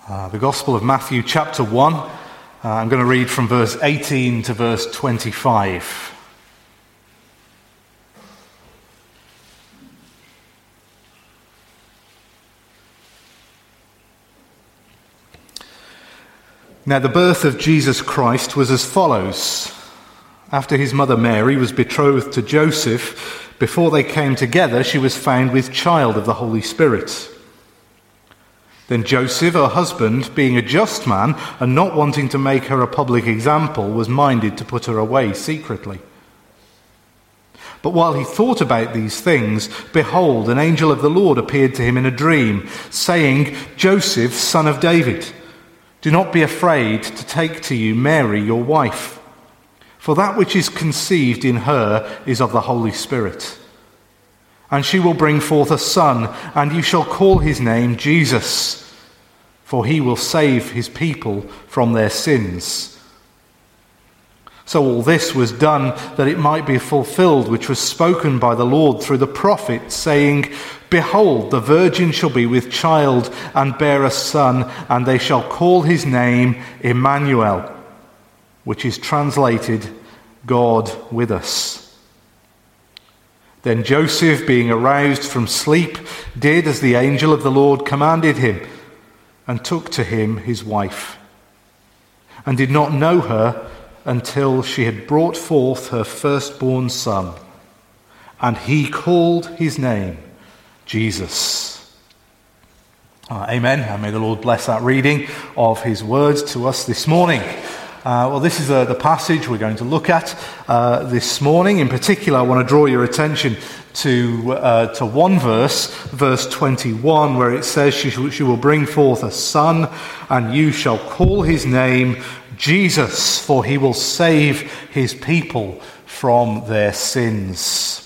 The Gospel of Matthew chapter 1. I'm going to read from verse 18 to verse 25. Now the birth of Jesus Christ was as follows. After his mother Mary was betrothed to Joseph, before they came together, she was found with child of the Holy Spirit. Then Joseph, her husband, being a just man and not wanting to make her a public example, was minded to put her away secretly. But while he thought about these things, behold, an angel of the Lord appeared to him in a dream, saying, Joseph, son of David, do not be afraid to take to you Mary, your wife, for that which is conceived in her is of the Holy Spirit. And she will bring forth a son, and you shall call his name Jesus, for he will save his people from their sins. So all this was done that it might be fulfilled, which was spoken by the Lord through the prophet, saying, Behold, the virgin shall be with child and bear a son, and they shall call his name Emmanuel, which is translated, God with us. Then Joseph, being aroused from sleep, did as the angel of the Lord commanded him, and took to him his wife, and did not know her until she had brought forth her firstborn son, and he called his name Jesus. Amen. And may the Lord bless that reading of his words to us this morning. This is the passage we're going to look at this morning. In particular, I want to draw your attention to one verse 21, where it says, she will bring forth a son, and you shall call his name Jesus, for he will save his people from their sins.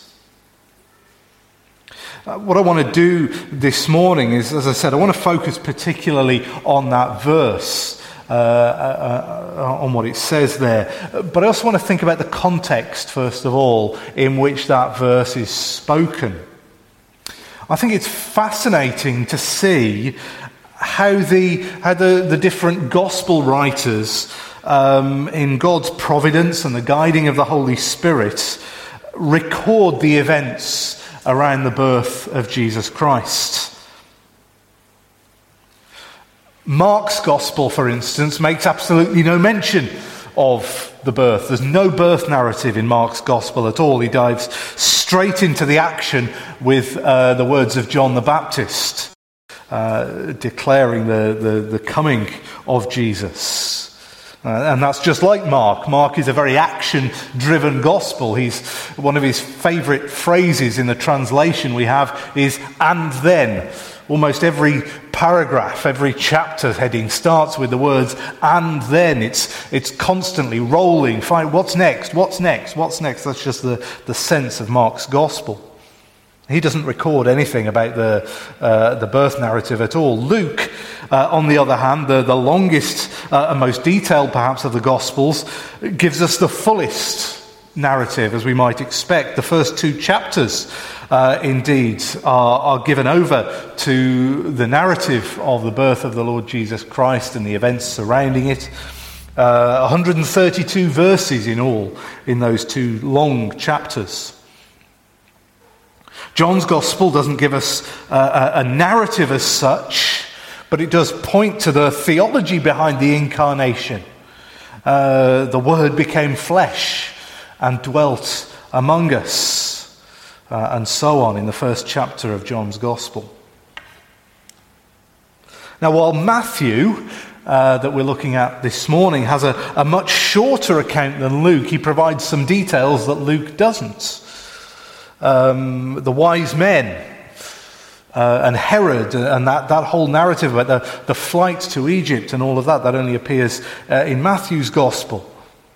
What I want to do this morning is, as I said, I want to focus particularly on that verse. On what it says there. But I also want to think about the context, first of all, in which that verse is spoken. I think it's fascinating to see how the different gospel writers, in God's providence and the guiding of the Holy Spirit, record the events around the birth of Jesus Christ. Mark's gospel, for instance, makes absolutely no mention of the birth. There's no birth narrative in Mark's gospel at all. He dives straight into the action with the words of John the Baptist, declaring the coming of Jesus. And that's just like Mark. Mark is a very action-driven gospel. One of his favourite phrases in the translation we have is, and then. Almost every paragraph, every chapter heading starts with the words, and then. It's constantly rolling. Find what's next, what's next, what's next. That's just the sense of Mark's gospel. He doesn't record anything about the birth narrative at all. Luke, on the other hand, the longest and most detailed perhaps of the Gospels, gives us the fullest narrative, as we might expect. The first two chapters, indeed, are given over to the narrative of the birth of the Lord Jesus Christ and the events surrounding it. 132 verses in all in those two long chapters. John's Gospel doesn't give us a narrative as such, but it does point to the theology behind the incarnation. The Word became flesh and dwelt among us, and so on in the first chapter of John's Gospel. Now, while Matthew, that we're looking at this morning, has a much shorter account than Luke, he provides some details that Luke doesn't. The wise men and Herod and that whole narrative about the flight to Egypt and all of that only appears in Matthew's Gospel.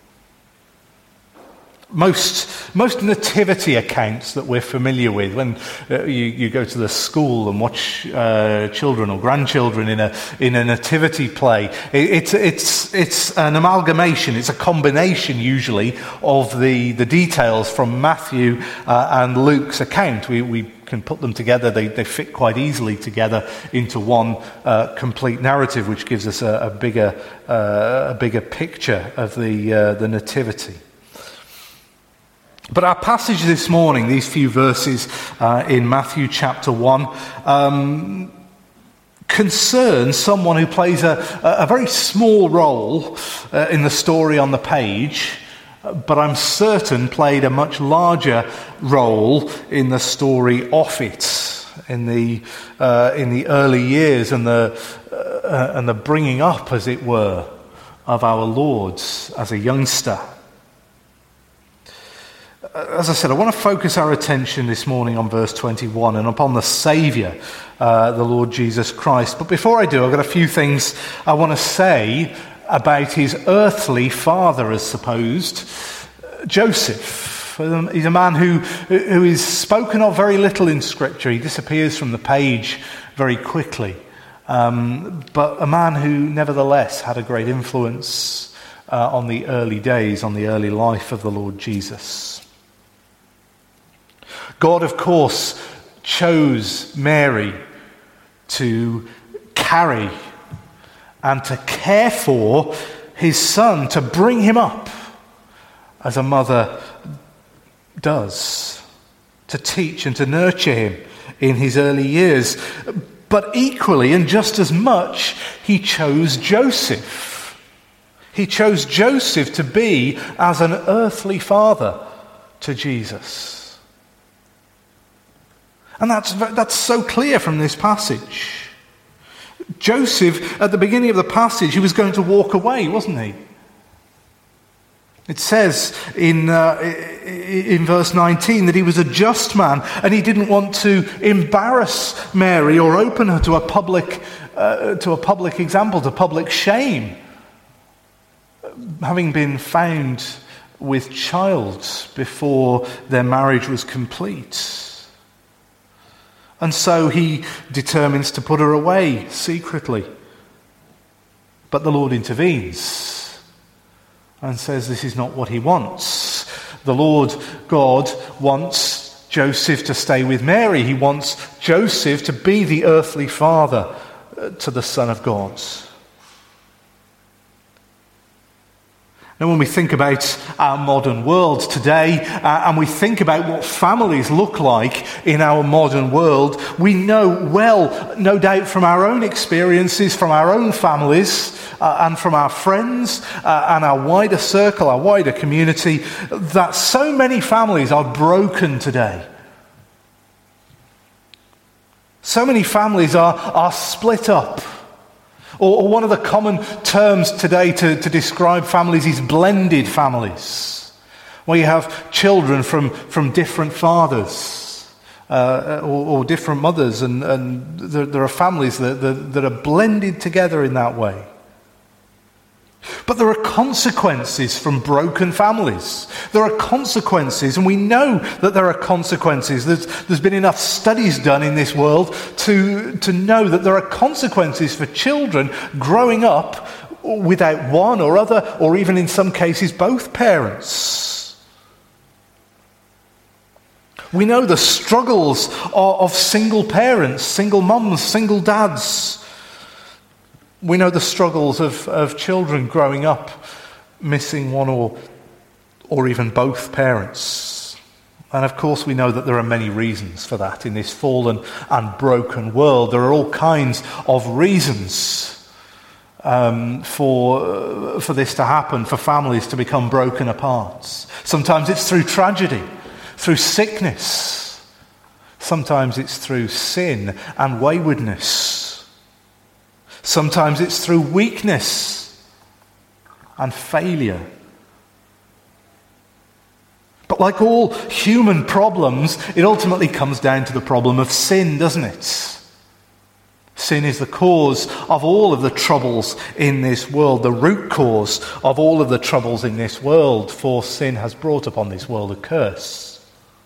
Most nativity accounts that we're familiar with, when you go to the school and watch children or grandchildren in a nativity play, it's an amalgamation, it's a combination usually of the details from Matthew and Luke's account. We can put them together, they fit quite easily together into one complete narrative, which gives us a bigger picture of the nativity. But our passage this morning, these few verses in Matthew chapter 1, concerns someone who plays a very small role in the story on the page, but I'm certain played a much larger role in the story of it, in the early years and the bringing up, as it were, of our Lord as a youngster. As I said, I want to focus our attention this morning on verse 21 and upon the Saviour, the Lord Jesus Christ. But before I do, I've got a few things I want to say about his earthly father, as supposed, Joseph. He's a man who is spoken of very little in Scripture. He disappears from the page very quickly. But a man who nevertheless had a great influence on the early days, on the early life of the Lord Jesus. God, of course, chose Mary to carry and to care for his son, to bring him up as a mother does, to teach and to nurture him in his early years. But equally and just as much, he chose Joseph. He chose Joseph to be as an earthly father to Jesus. And that's so clear from this passage. Joseph, at the beginning of the passage, he was going to walk away, wasn't he? It says in verse 19 that he was a just man and he didn't want to embarrass Mary or open her to a public example, to public shame, having been found with child before their marriage was complete. And so he determines to put her away secretly. But the Lord intervenes and says this is not what he wants. The Lord God wants Joseph to stay with Mary. He wants Joseph to be the earthly father to the Son of God. Now, when we think about our modern world today, and we think about what families look like in our modern world, we know well, no doubt from our own experiences, from our own families, and from our friends, and our wider circle, our wider community, that so many families are broken today. So many families are split up. Or one of the common terms today to describe families is blended families, where you have children from different fathers or different mothers, and there are families that are blended together in that way. But there are consequences from broken families. There are consequences, and we know that there are consequences. There's been enough studies done in this world to know that there are consequences for children growing up without one or other, or even in some cases both parents. We know the struggles of single parents, single mums, single dads. We know the struggles of children growing up missing one or even both parents. And of course we know that there are many reasons for that in this fallen and broken world. There are all kinds of reasons for this to happen, for families to become broken apart. Sometimes it's through tragedy, through sickness. Sometimes it's through sin and waywardness. Sometimes it's through weakness and failure. But like all human problems, it ultimately comes down to the problem of sin, doesn't it? Sin is the cause of all of the troubles in this world, the root cause of all of the troubles in this world, for sin has brought upon this world a curse.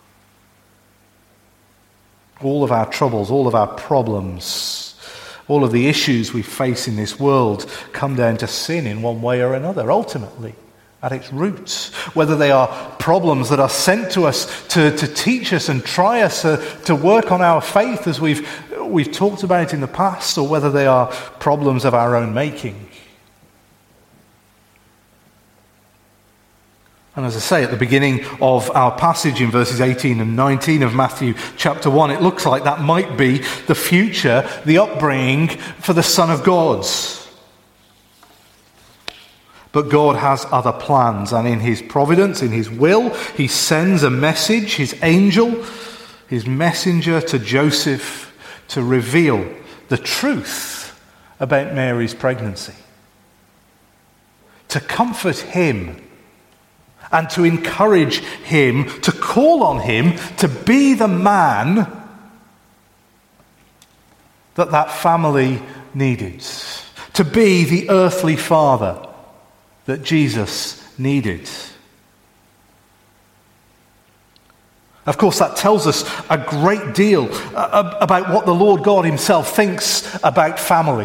All of our troubles, all of our problems, all of the issues we face in this world come down to sin in one way or another, ultimately, at its roots, whether they are problems that are sent to us to teach us and try us to work on our faith as we've talked about in the past, or whether they are problems of our own making. And as I say, at the beginning of our passage in verses 18 and 19 of Matthew chapter 1, it looks like that might be the future, the upbringing for the Son of God. But God has other plans, and in his providence, in his will, he sends a message, his angel, his messenger to Joseph to reveal the truth about Mary's pregnancy, to comfort him, and to encourage him, to call on him to be the man that family needed, to be the earthly father that Jesus needed. Of course, that tells us a great deal about what the Lord God himself thinks about family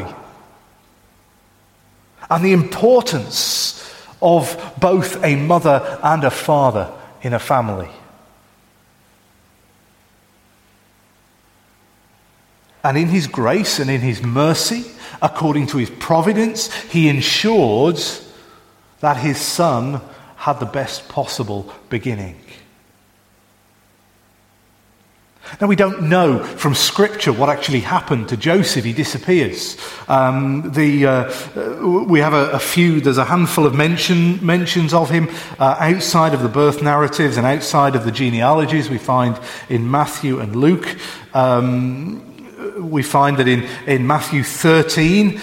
and the importance of both a mother and a father in a family. And in his grace and in his mercy, according to his providence, he ensured that his son had the best possible beginning. Now, we don't know from Scripture what actually happened to Joseph. He disappears. We have a few, there's a handful of mentions of him outside of the birth narratives and outside of the genealogies we find in Matthew and Luke. We find that in Matthew 13,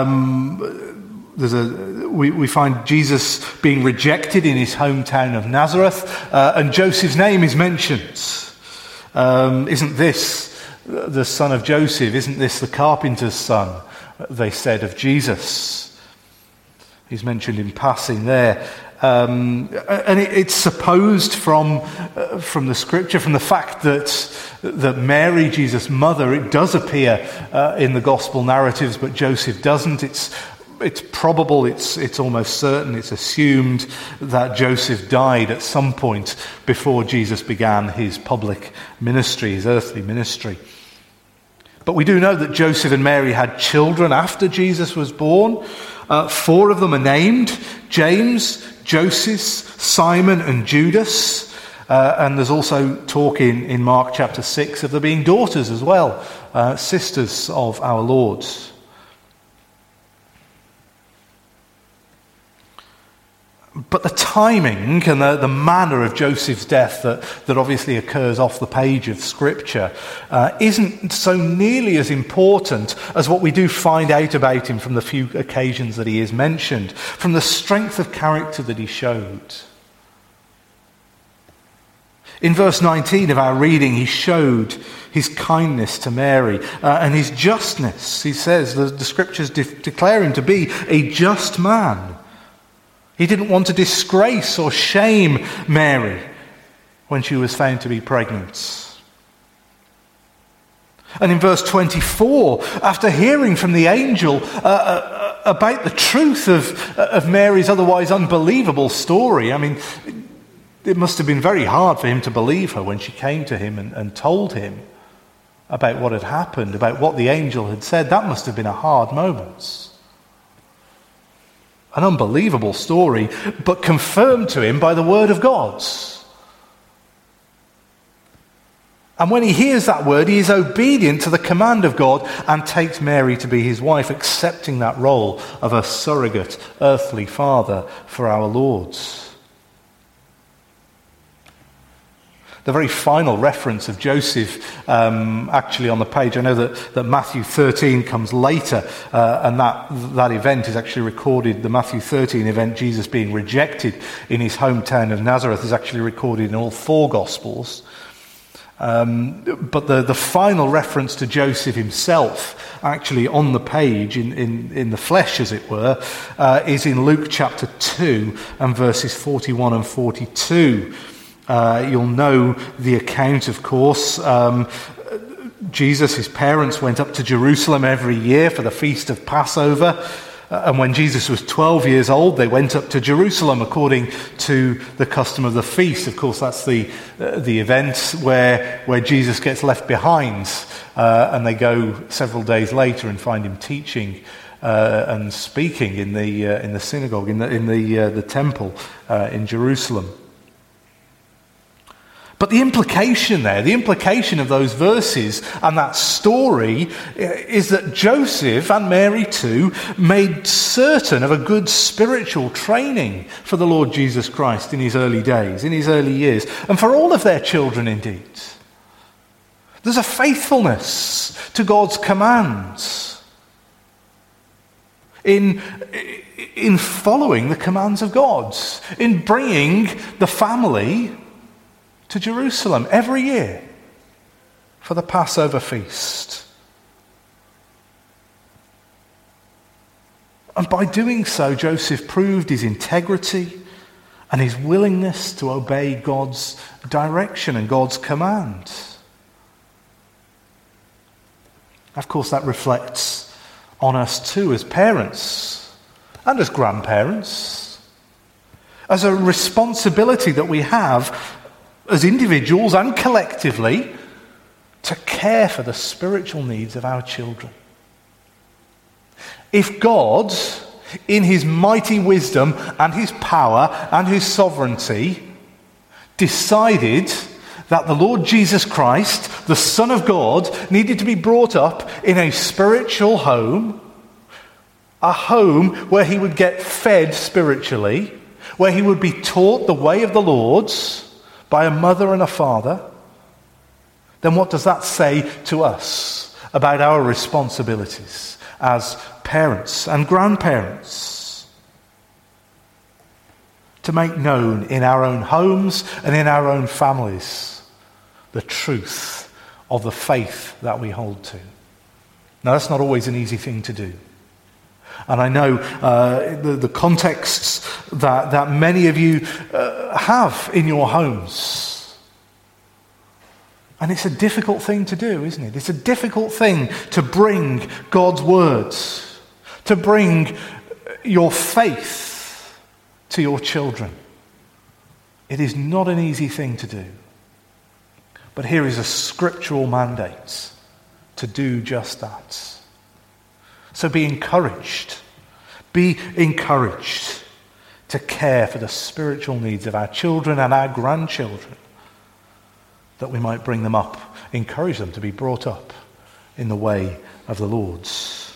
we find Jesus being rejected in his hometown of Nazareth, and Joseph's name is mentioned. Isn't this the son of Joseph? Isn't this the carpenter's son? They said of Jesus. He's mentioned in passing there. And it's supposed from the Scripture, from the fact that Mary, Jesus' mother, it does appear in the gospel narratives, but Joseph doesn't. It's probable, it's almost certain, it's assumed that Joseph died at some point before Jesus began his public ministry, his earthly ministry. But we do know that Joseph and Mary had children after Jesus was born. 4 of them are named: James, Joseph, Simon, and Judas. And there's also talk in Mark chapter 6 of there being daughters as well, sisters of our Lord. But the timing and the manner of Joseph's death that obviously occurs off the page of Scripture isn't so nearly as important as what we do find out about him from the few occasions that he is mentioned, from the strength of character that he showed. In verse 19 of our reading, he showed his kindness to Mary and his justness. He says the Scriptures declare him to be a just man. He didn't want to disgrace or shame Mary when she was found to be pregnant. And in verse 24, after hearing from the angel about the truth of Mary's otherwise unbelievable story, I mean, it must have been very hard for him to believe her when she came to him and told him about what had happened, about what the angel had said. That must have been a hard moment. An unbelievable story, but confirmed to him by the word of God. And when he hears that word, he is obedient to the command of God and takes Mary to be his wife, accepting that role of a surrogate earthly father for our Lord. The very final reference of Joseph actually on the page, I know that Matthew 13 comes later, and that event is actually recorded, the Matthew 13 event, Jesus being rejected in his hometown of Nazareth, is actually recorded in all 4 Gospels. But the final reference to Joseph himself, actually on the page, in the flesh as it were, is in Luke chapter 2 and verses 41 and 42. You'll know the account, of course. Jesus, his parents, went up to Jerusalem every year for the feast of Passover. And when Jesus was 12 years old, they went up to Jerusalem according to the custom of the feast. Of course, that's the event where Jesus gets left behind, and they go several days later and find him teaching and speaking in the synagogue, in the temple in Jerusalem. But the implication of those verses and that story is that Joseph and Mary too made certain of a good spiritual training for the Lord Jesus Christ in his early days, in his early years, and for all of their children indeed. There's a faithfulness to God's commands in following the commands of God, in bringing the family to Jerusalem every year for the Passover feast. And by doing so, Joseph proved his integrity and his willingness to obey God's direction and God's command. Of course, that reflects on us too as parents and as grandparents, as a responsibility that we have as individuals and collectively to care for the spiritual needs of our children. If God, in his mighty wisdom and his power and his sovereignty, decided that the Lord Jesus Christ, the Son of God, needed to be brought up in a spiritual home, a home where he would get fed spiritually, where he would be taught the way of the Lord by a mother and a father, then what does that say to us about our responsibilities as parents and grandparents? To make known in our own homes and in our own families the truth of the faith that we hold to. Now, that's not always an easy thing to do. And I know the contexts that many of you have in your homes. And it's a difficult thing to do, isn't it? It's a difficult thing to bring God's words, to bring your faith to your children. It is not an easy thing to do. But here is a scriptural mandate to do just that. So be encouraged. Be encouraged to care for the spiritual needs of our children and our grandchildren, that we might bring them up, encourage them to be brought up in the way of the Lord's.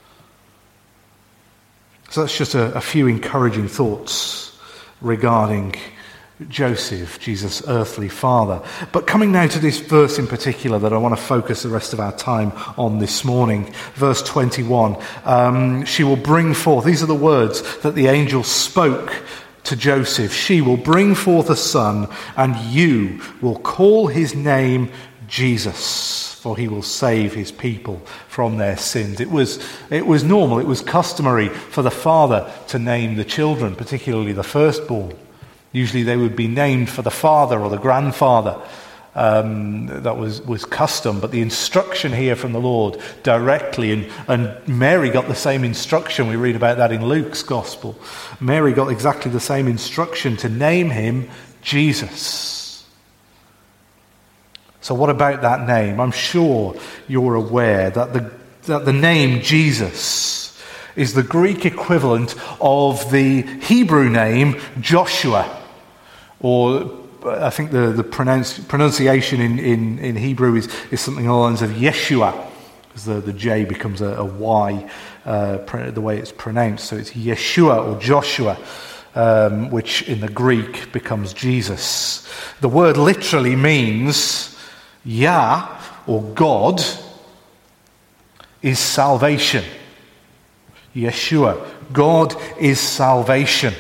So that's just a few encouraging thoughts regarding Joseph, Jesus' earthly father. But coming now to this verse in particular that I want to focus the rest of our time on this morning, verse 21, she will bring forth, these are the words that the angel spoke to Joseph, she will bring forth a son, and you will call his name Jesus, for he will save his people from their sins. It was normal, it was customary for the father to name the children, particularly the firstborn. Usually they would be named for the father or the grandfather. That was custom. But the instruction here from the Lord directly, and Mary got the same instruction. We read about that in Luke's Gospel. Mary got exactly the same instruction to name him Jesus. So what about that name? I'm sure you're aware that the name Jesus is the Greek equivalent of the Hebrew name Joshua. Or I think the pronunciation in Hebrew is something along the lines of Yeshua, because the J becomes a Y, the way it's pronounced. So it's Yeshua or Joshua, which in the Greek becomes Jesus. The word literally means Yah, or God, is salvation. Yeshua, God is salvation.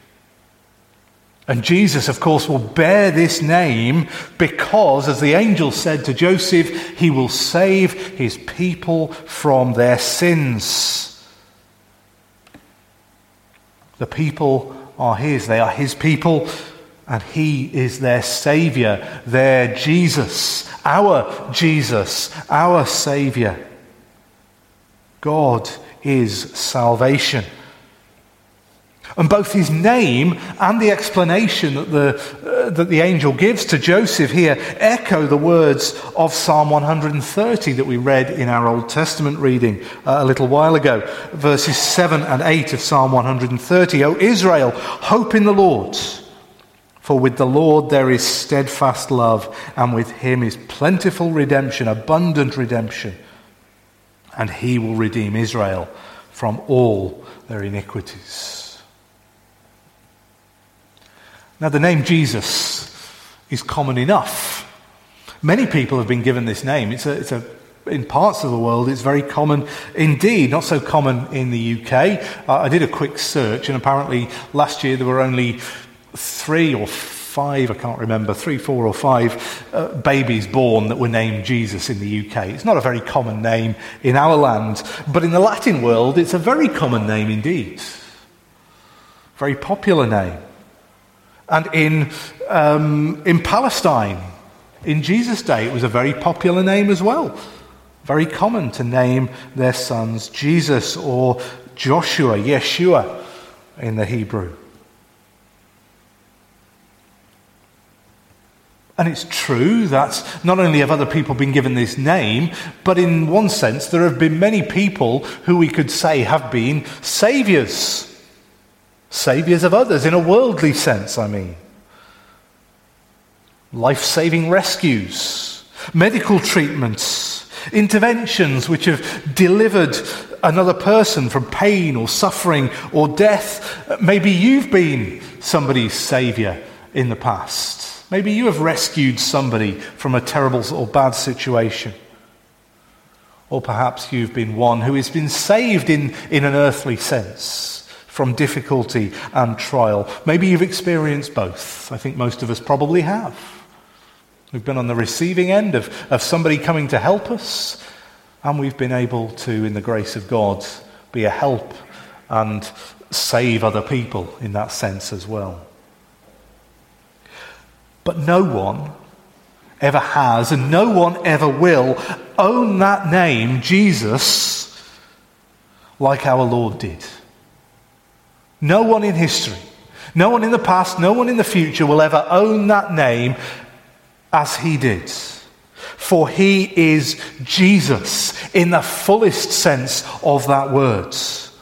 And Jesus, of course, will bear this name because, as the angel said to Joseph, he will save his people from their sins. The people are his. They are his people, and he is their Saviour, their Jesus, our Saviour. God is salvation. And both his name and the explanation that the angel gives to Joseph here echo the words of Psalm 130 that we read in our Old Testament reading a little while ago. Verses 7 and 8 of Psalm 130. O Israel, hope in the Lord. For with the Lord there is steadfast love, and with him is plentiful redemption, abundant redemption. And he will redeem Israel from all their iniquities. Now, the name Jesus is common enough. Many people have been given this name. In parts of the world, it's very common indeed. Not so common in the UK. I did a quick search, and apparently last year there were only 3 or 5, I can't remember, 3, 4 or 5 babies born that were named Jesus in the UK. It's not a very common name in our land, but in the Latin world, it's a very common name indeed. Very popular name. And in Palestine, in Jesus' day, it was a very popular name as well. Very common to name their sons Jesus or Joshua, Yeshua in the Hebrew. And it's true that not only have other people been given this name, but in one sense there have been many people who we could say have been saviours. Saviours of others, in a worldly sense, I mean. Life-saving rescues, medical treatments, interventions which have delivered another person from pain or suffering or death. Maybe you've been somebody's saviour in the past. Maybe you have rescued somebody from a terrible or bad situation. Or perhaps you've been one who has been saved in an earthly sense from difficulty and trial. Maybe you've experienced both. I think most of us probably have. We've been on the receiving end of somebody coming to help us, and we've been able to, in the grace of God, be a help and save other people in that sense as well. But no one ever has, and no one ever will, own that name, Jesus, like our Lord did. No one in history, no one in the past, no one in the future will ever own that name as he did. For he is Jesus in the fullest sense of that word.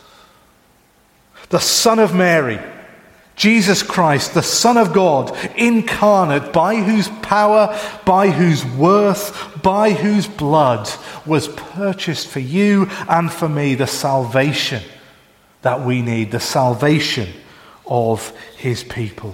The Son of Mary, Jesus Christ, the Son of God, incarnate, by whose power, by whose worth, by whose blood was purchased for you and for me the salvation that we need, the salvation of his people.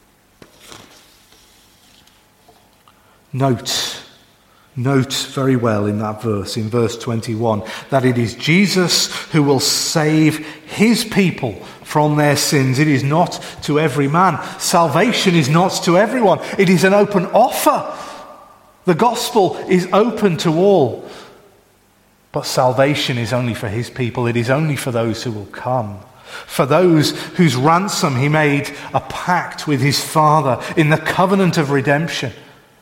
Note very well in that verse, in verse 21, that it is Jesus who will save his people from their sins. It is not to every man. Salvation is not to everyone. It is an open offer. The gospel is open to all. But salvation is only for his people. It is only for those who will come. For those whose ransom he made a pact with his Father in the covenant of redemption.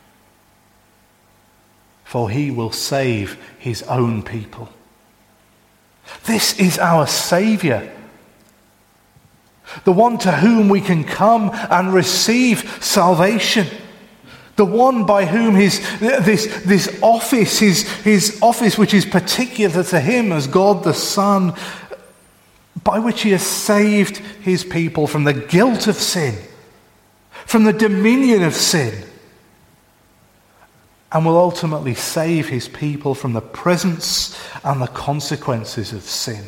For he will save his own people. This is our Saviour. The one to whom we can come and receive salvation. The one by whom this office, his office which is particular to him as God the Son, by which he has saved his people from the guilt of sin, from the dominion of sin, and will ultimately save his people from the presence and the consequences of sin.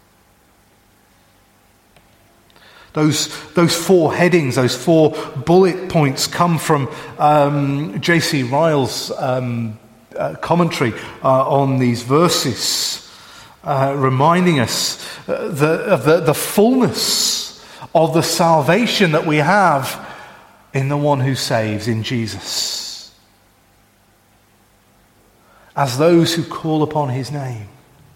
Those 4 headings, those 4 bullet points come from J.C. Ryle's commentary on these verses, reminding us of the fullness of the salvation that we have in the one who saves, in Jesus. As those who call upon his name.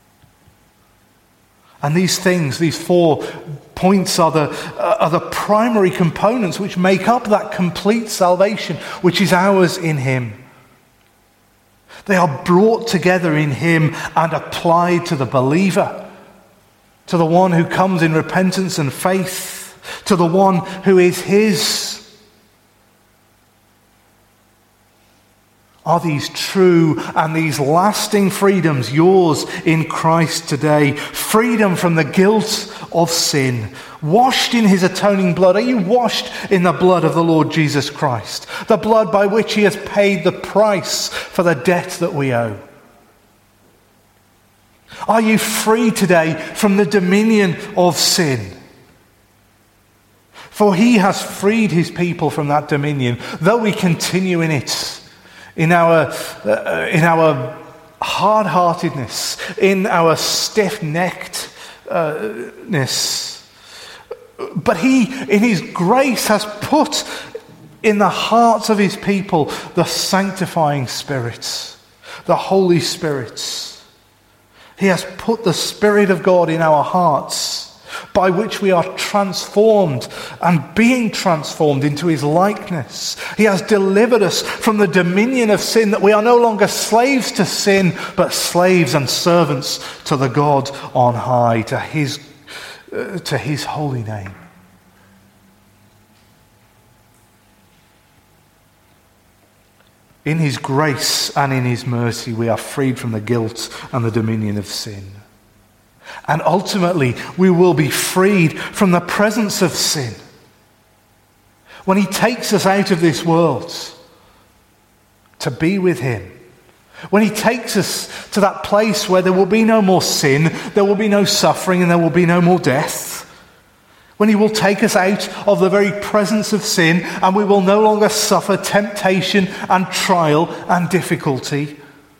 And these things, these 4 points are the primary components which make up that complete salvation which is ours in him. They are brought together in him and applied to the believer to the one who comes in repentance and faith, to the one who is his. Are these true and these lasting freedoms yours in Christ today? Freedom from the guilt of sin, washed in his atoning blood. Are you washed in the blood of the Lord Jesus Christ? The blood by which he has paid the price for the debt that we owe. Are you free today from the dominion of sin? For he has freed his people from that dominion, though we continue in it. In our hard-heartedness, in our stiff-neckedness. But he, in his grace, has put in the hearts of his people the sanctifying Spirit, the Holy Spirit. He has put the Spirit of God in our hearts, by which we are transformed and being transformed into his likeness. He has delivered us from the dominion of sin, that we are no longer slaves to sin, but slaves and servants to the God on high, to his holy name. In his grace and in his mercy, we are freed from the guilt and the dominion of sin. And ultimately, we will be freed from the presence of sin. When he takes us out of this world to be with him, when he takes us to that place where there will be no more sin, there will be no suffering, and there will be no more death, when he will take us out of the very presence of sin, and we will no longer suffer temptation and trial and difficulty,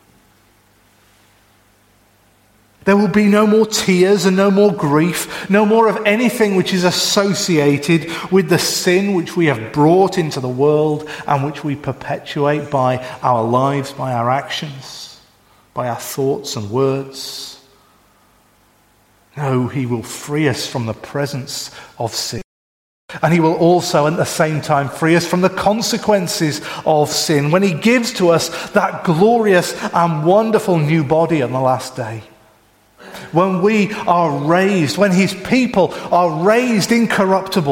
there will be no more tears and no more grief, no more of anything which is associated with the sin which we have brought into the world and which we perpetuate by our lives, by our actions, by our thoughts and words. No, he will free us from the presence of sin. And he will also at the same time free us from the consequences of sin when he gives to us that glorious and wonderful new body on the last day. When we are raised, when his people are raised incorruptible,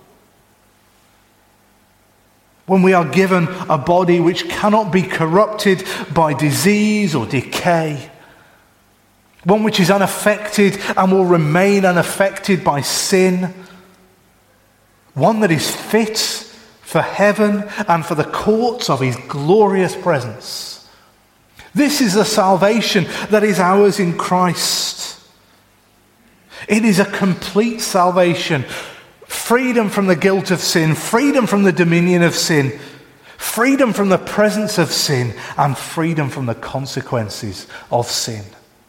when we are given a body which cannot be corrupted by disease or decay, one which is unaffected and will remain unaffected by sin, one that is fit for heaven and for the courts of his glorious presence. This is the salvation that is ours in Christ. It is a complete salvation. Freedom from the guilt of sin, freedom from the dominion of sin, freedom from the presence of sin, and freedom from the consequences of sin.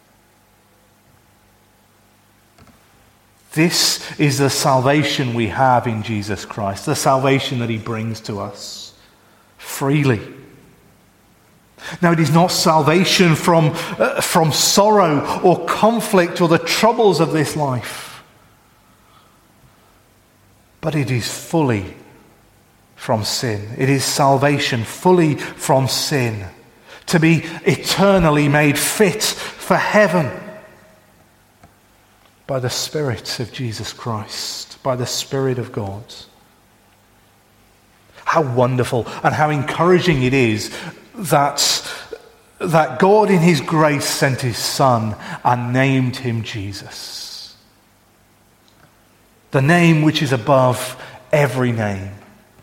This is the salvation we have in Jesus Christ, the salvation that he brings to us freely. Now, it is not salvation from sorrow or conflict or the troubles of this life, but it is fully from sin. It is salvation fully from sin, to be eternally made fit for heaven by the Spirit of Jesus Christ, by the Spirit of God. How wonderful and how encouraging it is that God in his grace sent his Son and named him Jesus. The name which is above every name.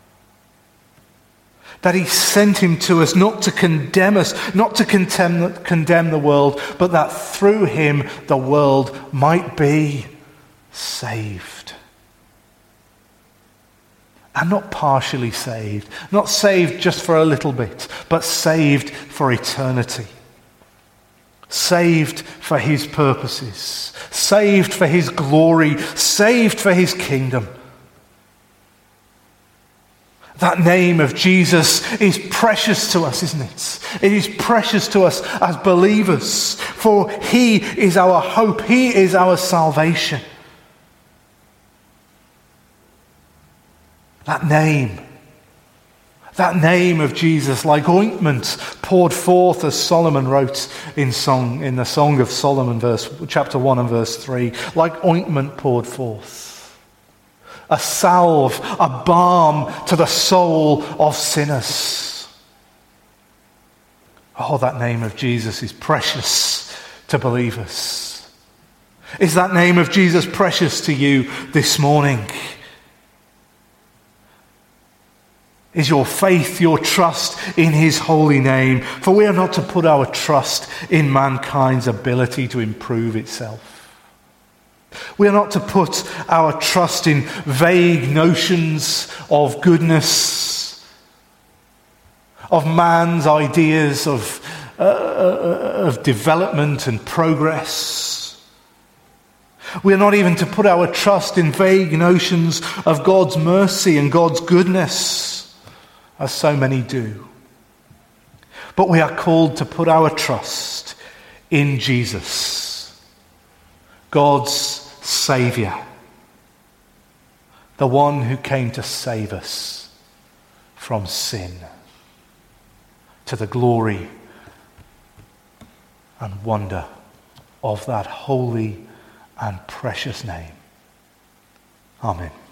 That he sent him to us not to condemn us, not to condemn the world, but that through him the world might be saved. And not partially saved, not saved just for a little bit, but saved for eternity. Saved for his purposes, saved for his glory, saved for his kingdom. That name of Jesus is precious to us, isn't it? It is precious to us as believers, for he is our hope, he is our salvation. That name That name of Jesus, like ointment, poured forth, as Solomon wrote in the Song of Solomon, chapter 1 and verse 3, like ointment poured forth. A salve, a balm to the soul of sinners. Oh, that name of Jesus is precious to believers. Is that name of Jesus precious to you this morning? Is your faith, your trust in his holy name? For we are not to put our trust in mankind's ability to improve itself. We are not to put our trust in vague notions of goodness, of man's ideas of development and progress. We are not even to put our trust in vague notions of God's mercy and God's goodness, as so many do. But we are called to put our trust in Jesus, God's Saviour, the one who came to save us from sin, to the glory and wonder of that holy and precious name. Amen.